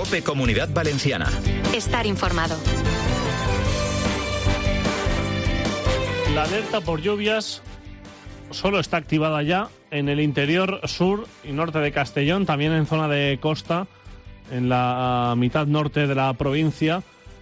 COPE Comunidad Valenciana. Estar informado. La alerta por lluvias solo está activada ya en el interior sur y norte de Castellón, también en zona de costa, en la mitad norte de la provincia,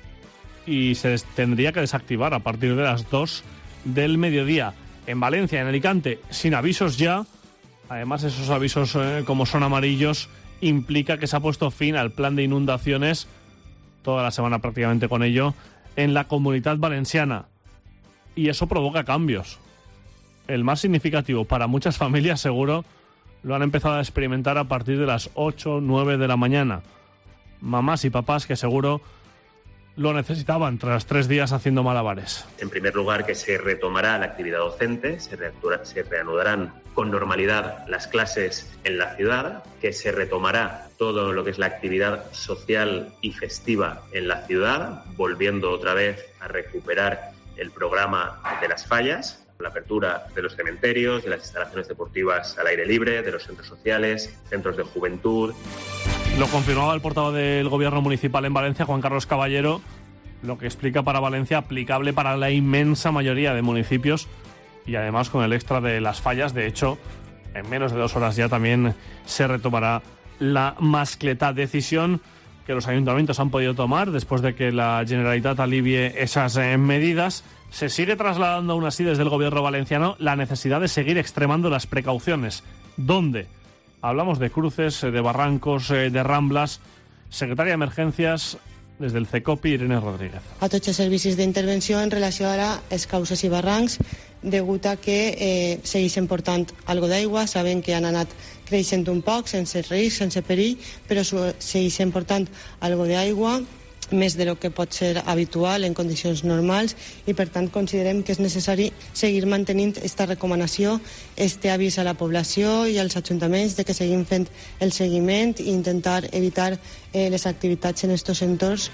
y se tendría que desactivar a partir de las 2 del mediodía. En Valencia, en Alicante, sin avisos ya. Además, esos avisos, como son amarillos, implica que se ha puesto fin al plan de inundaciones, toda la semana prácticamente con ello, en la Comunidad Valenciana. Y eso provoca cambios. El más significativo para muchas familias, seguro, lo han empezado a experimentar a partir de las 8 o 9 de la mañana. Mamás y papás que seguro lo necesitaban tras 3 días haciendo malabares. En primer lugar, que se retomará la actividad docente, se reanudarán con normalidad las clases en la ciudad, que se retomará todo lo que es la actividad social y festiva en la ciudad, volviendo otra vez a recuperar el programa de las fallas, la apertura de los cementerios, de las instalaciones deportivas al aire libre, de los centros sociales, centros de juventud. Lo confirmaba el portavoz del Gobierno municipal en Valencia, Juan Carlos Caballero, lo que explica para Valencia aplicable para la inmensa mayoría de municipios y además con el extra de las fallas. De hecho, en menos de 2 horas ya también se retomará la mascleta, decisión que los ayuntamientos han podido tomar después de que la Generalitat alivie esas medidas. Se sigue trasladando aún así desde el Gobierno valenciano la necesidad de seguir extremando las precauciones. ¿Dónde? Hablamos de cruces, de barrancos, de ramblas. Secretaria de Emergencias des del CECOPI, Irene Rodríguez. A tots els servicis d'intervenció en relació a les causes i barrancs, degut a que segueixen portant algo d'aigua, sabem que han anat creixent un poc, sense risc, sense perill, però segueixen portant algo d'aigua, més de lo que pot ser habitual en condicions normals, i per tant considerem que és necessari seguir mantenint aquesta recomanació, este avís a la població i als ajuntaments de que seguim fent el seguiment i intentar evitar les activitats en estos entorns.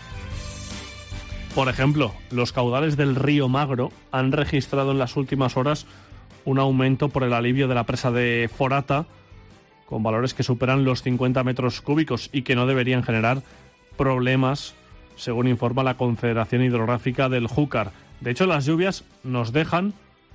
Por ejemplo, los caudales del río Magro han registrado en las últimas horas un aumento por el alivio de la presa de Forata, con valores que superan los 50 metros cúbicos y que no deberían generar problemas, según informa la Confederación Hidrográfica del Júcar. De hecho, las lluvias nos dejan,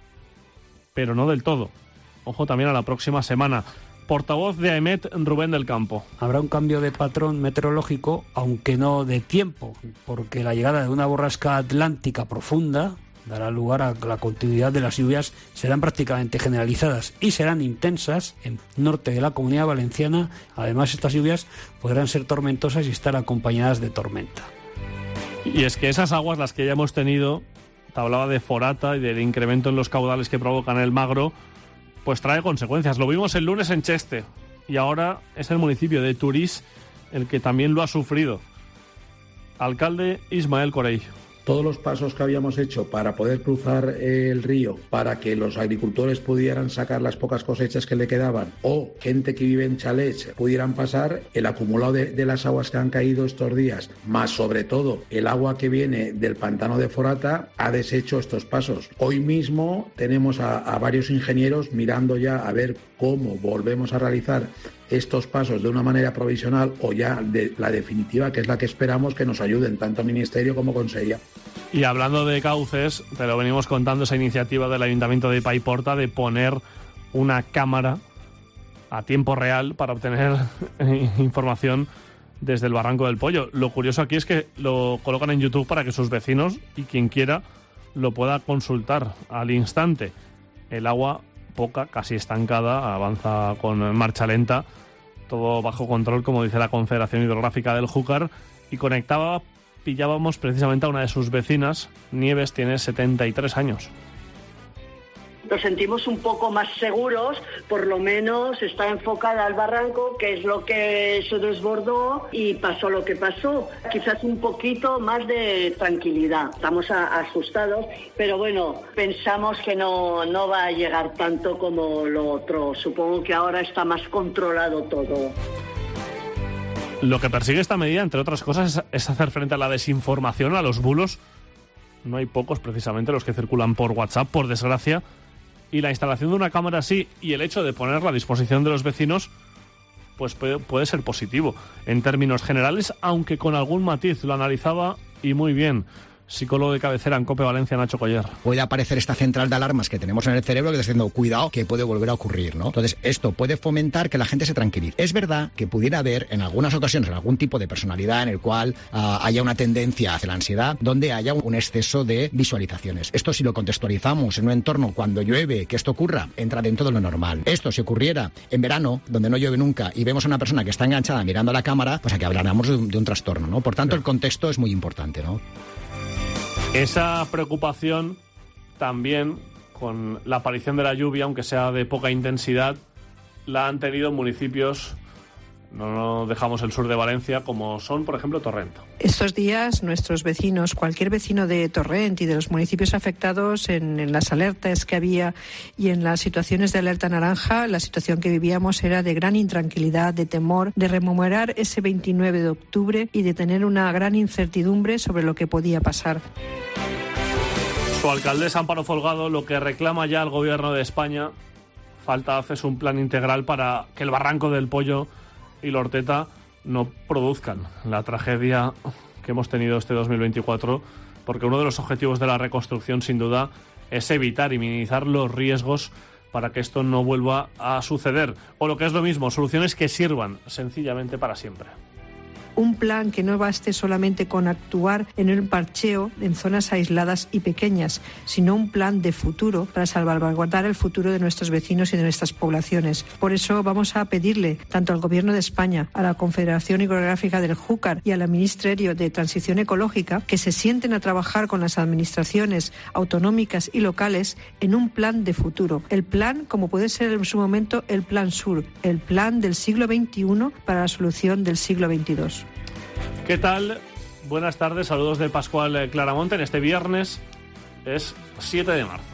pero no del todo. Ojo también a la próxima semana. Portavoz de AEMET, Rubén del Campo. Habrá un cambio de patrón meteorológico, aunque no de tiempo, porque la llegada de una borrasca atlántica profunda dará lugar a la continuidad de las lluvias, serán prácticamente generalizadas y serán intensas en norte de la Comunidad Valenciana. Además, estas lluvias podrán ser tormentosas y estar acompañadas de tormenta. Y es que esas aguas, las que ya hemos tenido, te hablaba de Forata y del incremento en los caudales que provocan el Magro, pues trae consecuencias. Lo vimos el lunes en Cheste y ahora es el municipio de Turís el que también lo ha sufrido. Alcalde Ismael Corey. Todos los pasos que habíamos hecho para poder cruzar el río, para que los agricultores pudieran sacar las pocas cosechas que le quedaban, o gente que vive en chalets pudieran pasar, el acumulado de las aguas que han caído estos días, más sobre todo el agua que viene del pantano de Forata, ha deshecho estos pasos. Hoy mismo tenemos a varios ingenieros mirando ya a ver cómo volvemos a realizar estos pasos de una manera provisional o ya de la definitiva, que es la que esperamos que nos ayuden tanto Ministerio como Consejería. Y hablando de cauces, te lo venimos contando, esa iniciativa del Ayuntamiento de Paiporta de poner una cámara a tiempo real para obtener información desde el Barranco del Pollo. Lo curioso aquí es que lo colocan en YouTube para que sus vecinos y quien quiera lo pueda consultar al instante. El agua poca, casi estancada, avanza con marcha lenta, todo bajo control, como dice la Confederación Hidrográfica del Júcar, y pillábamos precisamente a una de sus vecinas. Nieves tiene 73 años. Nos sentimos un poco más seguros, por lo menos está enfocada al barranco, que es lo que se desbordó y pasó lo que pasó. Quizás un poquito más de tranquilidad. Estamos asustados, pero bueno, pensamos que no va a llegar tanto como lo otro. Supongo que ahora está más controlado todo. Lo que persigue esta medida, entre otras cosas, es hacer frente a la desinformación, a los bulos. No hay pocos, precisamente, los que circulan por WhatsApp, por desgracia. Y la instalación de una cámara así y el hecho de ponerla a disposición de los vecinos pues puede ser positivo en términos generales, aunque con algún matiz. Lo analizaba y muy bien psicólogo de cabecera en COPE Valencia, Nacho Coller. Puede aparecer esta central de alarmas que tenemos en el cerebro que está diciendo, cuidado, que puede volver a ocurrir, ¿no? Entonces, esto puede fomentar que la gente se tranquilice. Es verdad que pudiera haber, en algunas ocasiones, algún tipo de personalidad en el cual haya una tendencia hacia la ansiedad, donde haya un exceso de visualizaciones. Esto, si lo contextualizamos en un entorno cuando llueve, que esto ocurra, entra dentro de lo normal. Esto, si ocurriera en verano, donde no llueve nunca, y vemos a una persona que está enganchada mirando a la cámara, pues aquí hablaríamos de un trastorno, ¿no? Por tanto, el contexto es muy importante, ¿no? Esa preocupación también con la aparición de la lluvia, aunque sea de poca intensidad, la han tenido municipios, no dejamos el sur de Valencia, como son, por ejemplo, Torrent. Estos días nuestros vecinos, cualquier vecino de Torrent y de los municipios afectados en las alertas que había y en las situaciones de alerta naranja, la situación que vivíamos era de gran intranquilidad, de temor, de rememorar ese 29 de octubre y de tener una gran incertidumbre sobre lo que podía pasar. Su alcaldesa Amparo Folgado lo que reclama ya al gobierno de España, falta hacer un plan integral para que el Barranco del Pollo y la Horteta no produzcan la tragedia que hemos tenido este 2024, porque uno de los objetivos de la reconstrucción, sin duda, es evitar y minimizar los riesgos para que esto no vuelva a suceder. O lo que es lo mismo, soluciones que sirvan sencillamente para siempre. Un plan que no baste solamente con actuar en el parcheo en zonas aisladas y pequeñas, sino un plan de futuro para salvaguardar el futuro de nuestros vecinos y de nuestras poblaciones. Por eso vamos a pedirle tanto al Gobierno de España, a la Confederación Hidrográfica del Júcar y al Ministerio de Transición Ecológica que se sienten a trabajar con las administraciones autonómicas y locales en un plan de futuro. El plan, como puede ser en su momento el Plan Sur, el plan del siglo XXI para la solución del siglo XXII. ¿Qué tal? Buenas tardes, saludos de Pascual Claramonte. En este viernes es 7 de marzo.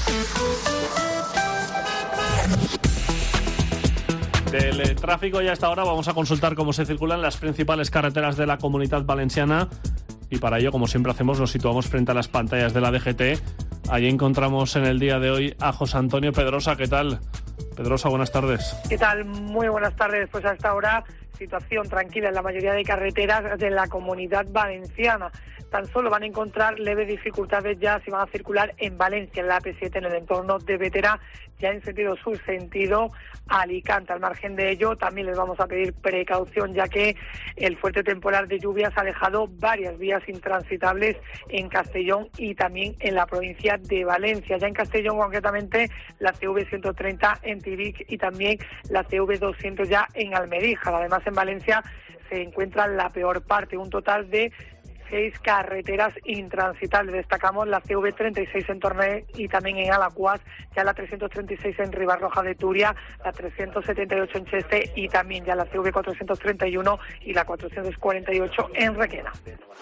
Del tráfico ya hasta ahora vamos a consultar cómo se circulan las principales carreteras de la Comunidad Valenciana y para ello, como siempre hacemos, nos situamos frente a las pantallas de la DGT. Allí encontramos en el día de hoy a José Antonio Pedrosa. ¿Qué tal? Pedrosa, buenas tardes. ¿Qué tal? Muy buenas tardes. Pues hasta ahora situación tranquila en la mayoría de carreteras de la Comunidad Valenciana. Tan solo van a encontrar leves dificultades ya si van a circular en Valencia, en la AP7, en el entorno de Bétera, ya en sentido sur, sentido Alicante. Al margen de ello, también les vamos a pedir precaución, ya que el fuerte temporal de lluvias ha dejado varias vías intransitables en Castellón y también en la provincia de Valencia. Ya en Castellón, concretamente, la CV130 en Tírig y también la CV200 ya en Almedíjar. Además, en Valencia se encuentra la peor parte, un total de 6 carreteras intransitables. Destacamos la CV36 en Torné y también en Alacuas, ya la 336 en Ribarroja de Turia, la 378 en Cheste y también ya la CV431 y la 448 en Requena.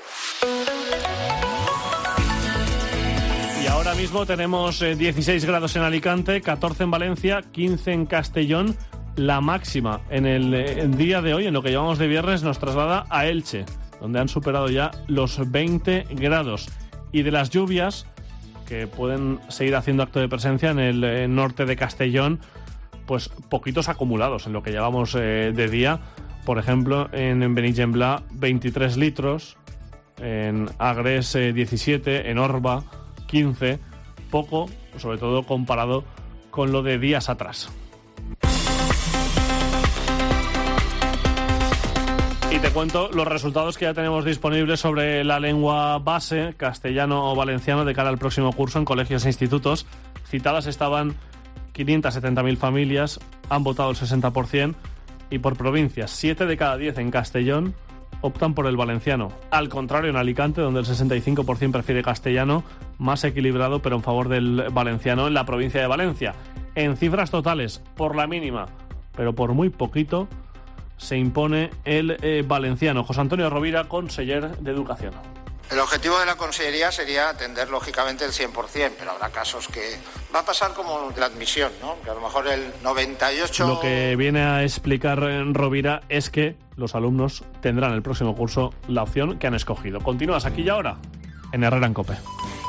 Y ahora mismo tenemos 16 grados en Alicante, 14 en Valencia, 15 en Castellón. La máxima en el día de hoy, en lo que llevamos de viernes, nos traslada a Elche, donde han superado ya los 20 grados. Y de las lluvias, que pueden seguir haciendo acto de presencia en el norte de Castellón, pues poquitos acumulados en lo que llevamos de día. Por ejemplo, en Benigembla 23 litros, en Agres 17, en Orba 15, poco, sobre todo comparado con lo de días atrás. Y te cuento los resultados que ya tenemos disponibles sobre la lengua base, castellano o valenciano, de cara al próximo curso en colegios e institutos. Citadas estaban 570.000 familias, han votado el 60%, y por provincias, 7 de cada 10 en Castellón optan por el valenciano. Al contrario, en Alicante, donde el 65% prefiere castellano, más equilibrado, pero en favor del valenciano en la provincia de Valencia. En cifras totales, por la mínima, pero por muy poquito, se impone el valenciano. José Antonio Rovira, conseller de Educación. El objetivo de la Consellería sería atender lógicamente el 100%, pero habrá casos que va a pasar como la admisión, ¿no? Que a lo mejor el 98%... Lo que viene a explicar Rovira es que los alumnos tendrán el próximo curso la opción que han escogido. Continúas aquí y ahora en Herrera en COPE.